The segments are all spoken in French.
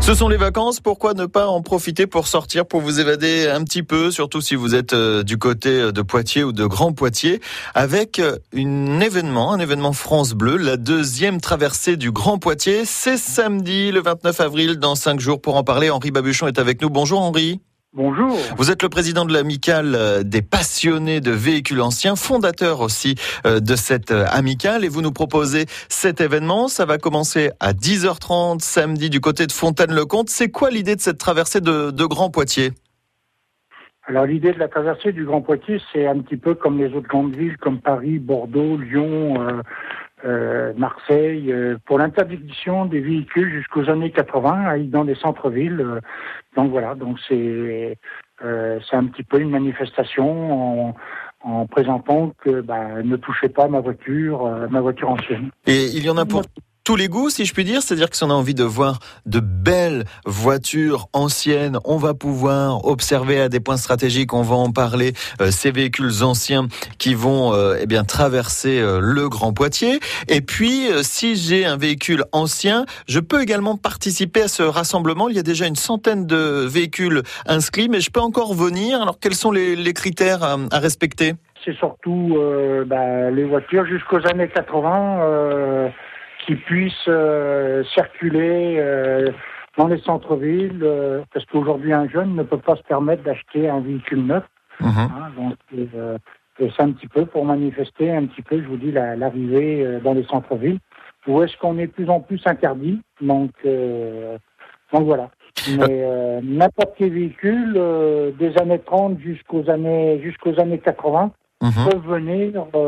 Ce sont les vacances, pourquoi ne pas en profiter pour sortir, pour vous évader un petit peu, surtout si vous êtes du côté de Poitiers ou de Grand Poitiers, avec un événement France Bleu, la deuxième traversée du Grand Poitiers. C'est samedi, le 29 avril, dans 5 jours. Pour en parler, Henri Babuchon est avec nous. Bonjour Henri. Bonjour. Vous êtes le président de l'amicale des passionnés de véhicules anciens, fondateur aussi de cette amicale, et vous nous proposez cet événement. Ça va commencer à 10h30 samedi du côté de Fontaine-le-Comte. C'est quoi l'idée de cette traversée de Grand Poitiers ? Alors l'idée de la traversée du Grand Poitiers, c'est un petit peu comme les autres grandes villes, comme Paris, Bordeaux, Lyon, Marseille, pour l'interdiction des véhicules jusqu'aux années 80 dans les centres-villes. Donc voilà, donc c'est un petit peu une manifestation en présentant que ne touchez pas ma voiture ancienne. Et il y en a pour tous les goûts, si je puis dire, c'est-à-dire que si on a envie de voir de belles voitures anciennes, on va pouvoir observer à des points stratégiques, on va en parler, ces véhicules anciens qui vont traverser le Grand Poitiers. Et puis, si j'ai un véhicule ancien, je peux également participer à ce rassemblement. Il y a déjà une centaine de véhicules inscrits, mais je peux encore venir. Alors, quels sont les critères à respecter ? C'est surtout les voitures jusqu'aux années 80 qui puissent circuler dans les centres-villes, parce qu'aujourd'hui un jeune ne peut pas se permettre d'acheter un véhicule neuf. Donc c'est un petit peu pour manifester un petit peu, je vous dis, l'arrivée dans les centres-villes, où est-ce qu'on est de plus en plus interdit. Donc voilà. Mais n'importe quel véhicule des années 30 jusqu'aux années 80 peuvent venir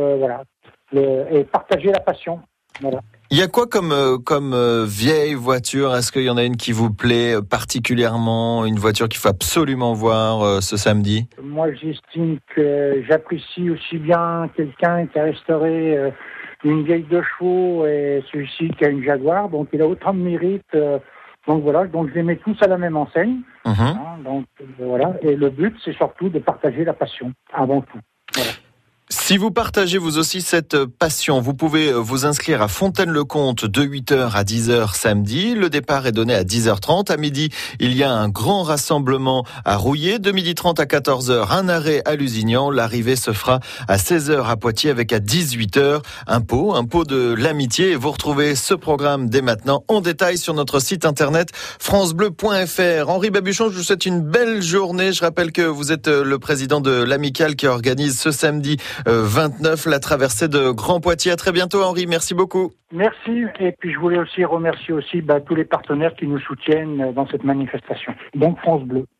et partager la passion. Voilà. Il y a quoi comme vieille voiture ? Est-ce qu'il y en a une qui vous plaît particulièrement, une voiture qu'il faut absolument voir ce samedi ? Moi, j'estime que j'apprécie aussi bien quelqu'un qui a restauré une vieille 2 chevaux et celui-ci qui a une Jaguar, donc il a autant de mérite. Donc voilà, donc je les mets tous à la même enseigne. Donc voilà, et le but, c'est surtout de partager la passion avant tout. Voilà. Si vous partagez vous aussi cette passion, vous pouvez vous inscrire à Fontaine-le-Comte de 8h à 10h samedi. Le départ est donné à 10h30. À midi, il y a un grand rassemblement à Rouillé. De 12h30 à 14h, un arrêt à Lusignan. L'arrivée se fera à 16h à Poitiers avec à 18h un pot de l'amitié. Et vous retrouvez ce programme dès maintenant en détail sur notre site internet francebleu.fr. Henri Babuchon, je vous souhaite une belle journée. Je rappelle que vous êtes le président de l'amicale qui organise ce samedi 29, la traversée de Grand Poitiers. À très bientôt Henri, merci beaucoup. Merci, et puis je voulais aussi remercier tous les partenaires qui nous soutiennent dans cette manifestation. Donc France Bleu.